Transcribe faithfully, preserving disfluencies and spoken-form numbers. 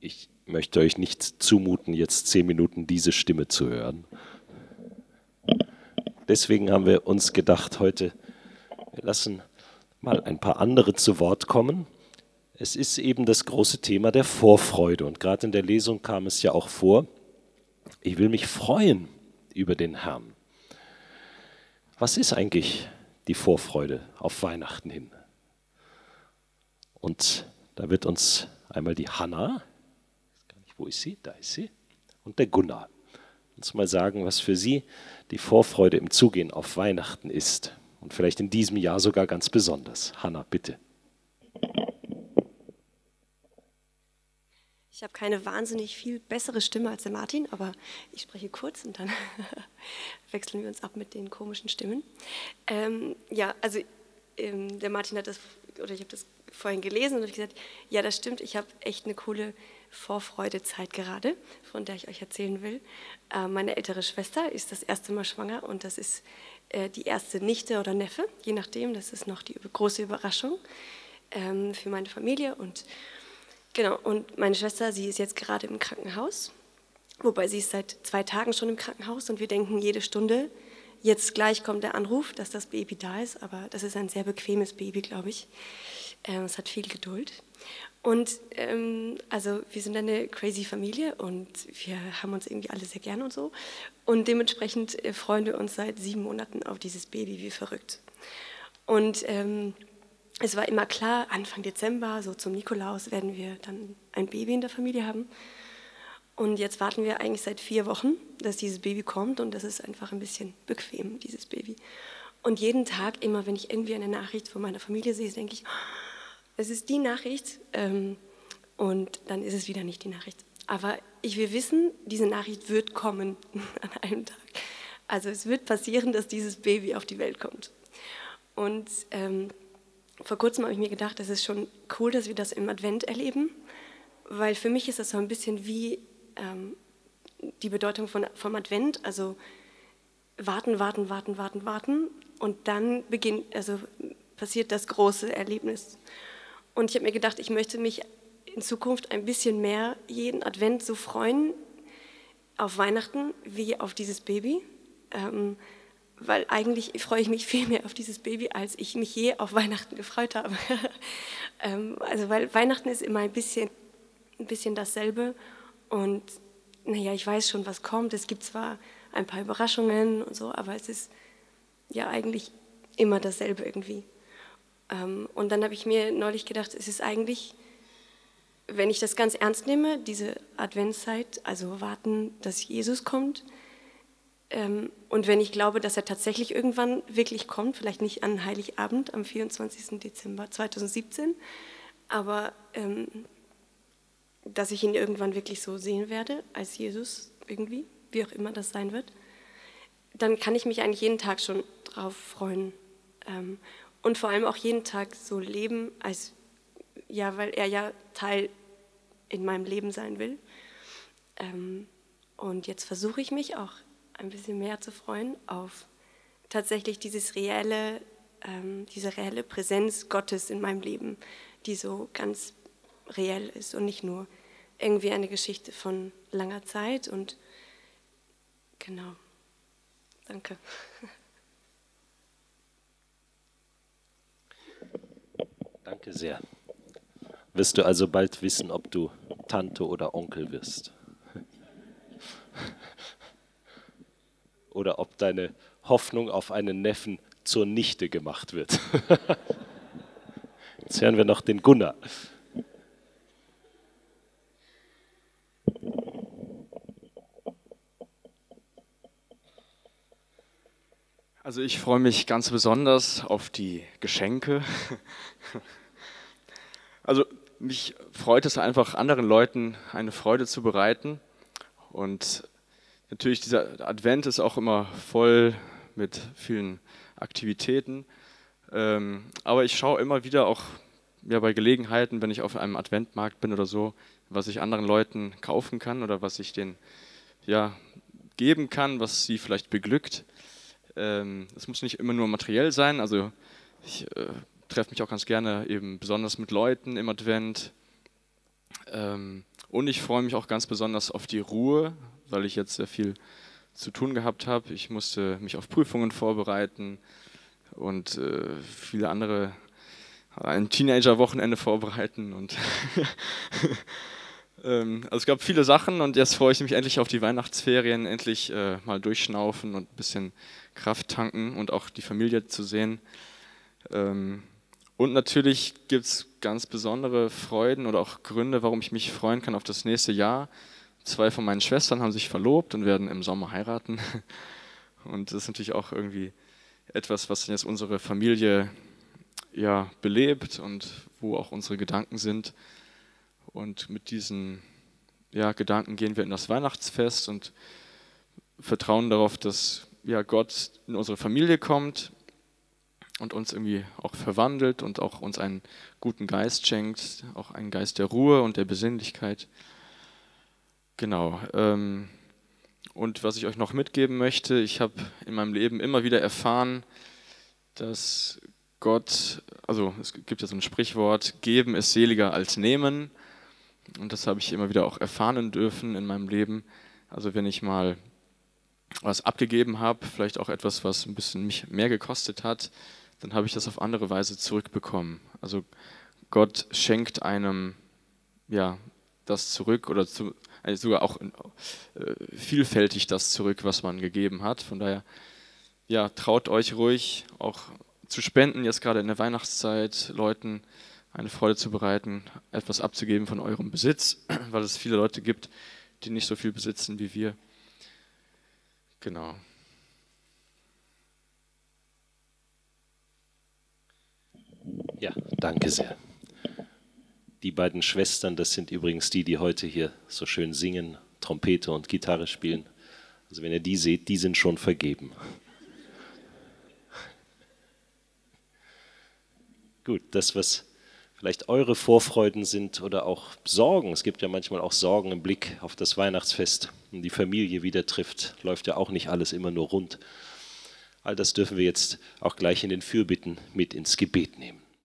Ich möchte euch nicht zumuten, jetzt zehn Minuten diese Stimme zu hören. Deswegen haben wir uns gedacht, heute, wir lassen mal ein paar andere zu Wort kommen. Es ist eben das große Thema der Vorfreude. Und gerade in der Lesung kam es ja auch vor, ich will mich freuen über den Herrn. Was ist eigentlich die Vorfreude auf Weihnachten hin? Und da wird uns einmal die Hanna, wo ist sie? Da ist sie. Und der Gunnar uns mal sagen, was für sie die Vorfreude im Zugehen auf Weihnachten ist. Und vielleicht in diesem Jahr sogar ganz besonders. Hanna, bitte. Ich habe keine wahnsinnig viel bessere Stimme als der Martin, aber ich spreche kurz und dann wechseln wir uns ab mit den komischen Stimmen. Ähm, ja, also ähm, der Martin hat das, oder ich habe das vorhin gelesen und habe gesagt, ja, das stimmt, ich habe echt eine coole Vorfreudezeit gerade, von der ich euch erzählen will. Äh, meine ältere Schwester ist das erste Mal schwanger und das ist äh, die erste Nichte oder Neffe, je nachdem, das ist noch die große Überraschung ähm, für meine Familie und genau, und meine Schwester, sie ist jetzt gerade im Krankenhaus, wobei sie ist seit zwei Tagen schon im Krankenhaus und wir denken jede Stunde, jetzt gleich kommt der Anruf, dass das Baby da ist, aber das ist ein sehr bequemes Baby, glaube ich. Ähm, es hat viel Geduld. Und ähm, also wir sind eine crazy Familie und wir haben uns irgendwie alle sehr gern und so. Und dementsprechend äh, freuen wir uns seit sieben Monaten auf dieses Baby wie verrückt. Und ähm, es war immer klar, Anfang Dezember, so zum Nikolaus, werden wir dann ein Baby in der Familie haben. Und jetzt warten wir eigentlich seit vier Wochen, dass dieses Baby kommt und das ist einfach ein bisschen bequem, dieses Baby. Und jeden Tag, immer wenn ich irgendwie eine Nachricht von meiner Familie sehe, denke ich, es ist die Nachricht und dann ist es wieder nicht die Nachricht. Aber ich will wissen, diese Nachricht wird kommen an einem Tag. Also es wird passieren, dass dieses Baby auf die Welt kommt. Und ähm, vor kurzem habe ich mir gedacht, es ist schon cool, dass wir das im Advent erleben, weil für mich ist das so ein bisschen wie ähm, die Bedeutung von, vom Advent, also warten, warten, warten, warten, warten und dann beginnt, also passiert das große Erlebnis. Und ich habe mir gedacht, ich möchte mich in Zukunft ein bisschen mehr jeden Advent so freuen auf Weihnachten wie auf dieses Baby, ähm, weil eigentlich freue ich mich viel mehr auf dieses Baby, als ich mich je auf Weihnachten gefreut habe. ähm, also weil Weihnachten ist immer ein bisschen, ein bisschen dasselbe und naja, ich weiß schon, was kommt. Es gibt zwar ein paar Überraschungen und so, aber es ist ja eigentlich immer dasselbe irgendwie. Ähm, und dann habe ich mir neulich gedacht, es ist eigentlich, wenn ich das ganz ernst nehme, diese Adventszeit, also warten, dass Jesus kommt, ähm, und wenn ich glaube, dass er tatsächlich irgendwann wirklich kommt, vielleicht nicht an Heiligabend am vierundzwanzigsten Dezember zweitausendsiebzehn, aber ähm, dass ich ihn irgendwann wirklich so sehen werde, als Jesus irgendwie, wie auch immer das sein wird, dann kann ich mich eigentlich jeden Tag schon drauf freuen. Ähm, und vor allem auch jeden Tag so leben, als, ja, weil er ja Teil in meinem Leben sein will. Ähm, und jetzt versuche ich mich auch ein bisschen mehr zu freuen auf tatsächlich dieses reelle, ähm, diese reelle Präsenz Gottes in meinem Leben, die so ganz reell ist und nicht nur irgendwie eine Geschichte von langer Zeit. Und genau, danke. Danke sehr. Wirst du also bald wissen, ob du Tante oder Onkel wirst? Oder ob deine Hoffnung auf einen Neffen zur Nichte gemacht wird? Jetzt hören wir noch den Gunnar. Also ich freue mich ganz besonders auf die Geschenke. Also mich freut es einfach, anderen Leuten eine Freude zu bereiten. Und natürlich, dieser Advent ist auch immer voll mit vielen Aktivitäten. Ähm, aber ich schaue immer wieder auch ja, bei Gelegenheiten, wenn ich auf einem Adventmarkt bin oder so, was ich anderen Leuten kaufen kann oder was ich denen ja, geben kann, was sie vielleicht beglückt. Ähm, es muss nicht immer nur materiell sein, also ich äh, treffe mich auch ganz gerne eben besonders mit Leuten im Advent. Ähm, Und ich freue mich auch ganz besonders auf die Ruhe, weil ich jetzt sehr viel zu tun gehabt habe. Ich musste mich auf Prüfungen vorbereiten und äh, viele andere, ein Teenager-Wochenende vorbereiten. Und ähm, also es gab viele Sachen und jetzt freue ich mich endlich auf die Weihnachtsferien, endlich äh, mal durchschnaufen und ein bisschen Kraft tanken und auch die Familie zu sehen. Ähm, und natürlich gibt es ganz besondere Freuden oder auch Gründe, warum ich mich freuen kann auf das nächste Jahr. Zwei von meinen Schwestern haben sich verlobt und werden im Sommer heiraten. Und das ist natürlich auch irgendwie etwas, was jetzt unsere Familie ja, belebt und wo auch unsere Gedanken sind. Und mit diesen ja, Gedanken gehen wir in das Weihnachtsfest und vertrauen darauf, dass ja, Gott in unsere Familie kommt und uns irgendwie auch verwandelt und auch uns einen guten Geist schenkt, auch einen Geist der Ruhe und der Besinnlichkeit. Genau. Ähm, und was ich euch noch mitgeben möchte, ich habe in meinem Leben immer wieder erfahren, dass Gott, also es gibt ja so ein Sprichwort, geben ist seliger als nehmen. Und das habe ich immer wieder auch erfahren dürfen in meinem Leben. Also wenn ich mal was abgegeben habe, vielleicht auch etwas, was ein bisschen mich mehr gekostet hat, dann habe ich das auf andere Weise zurückbekommen. Also Gott schenkt einem ja das zurück oder zu, also sogar auch äh, vielfältig das zurück, was man gegeben hat. Von daher, ja, traut euch ruhig auch zu spenden, jetzt gerade in der Weihnachtszeit, Leuten eine Freude zu bereiten, etwas abzugeben von eurem Besitz, weil es viele Leute gibt, die nicht so viel besitzen wie wir. Genau. Ja, danke sehr. Die beiden Schwestern, das sind übrigens die, die heute hier so schön singen, Trompete und Gitarre spielen. Also wenn ihr die seht, die sind schon vergeben. Gut, das, was vielleicht eure Vorfreuden sind oder auch Sorgen. Es gibt ja manchmal auch Sorgen im Blick auf das Weihnachtsfest und die Familie wieder trifft. Läuft ja auch nicht alles immer nur rund. All das dürfen wir jetzt auch gleich in den Fürbitten mit ins Gebet nehmen.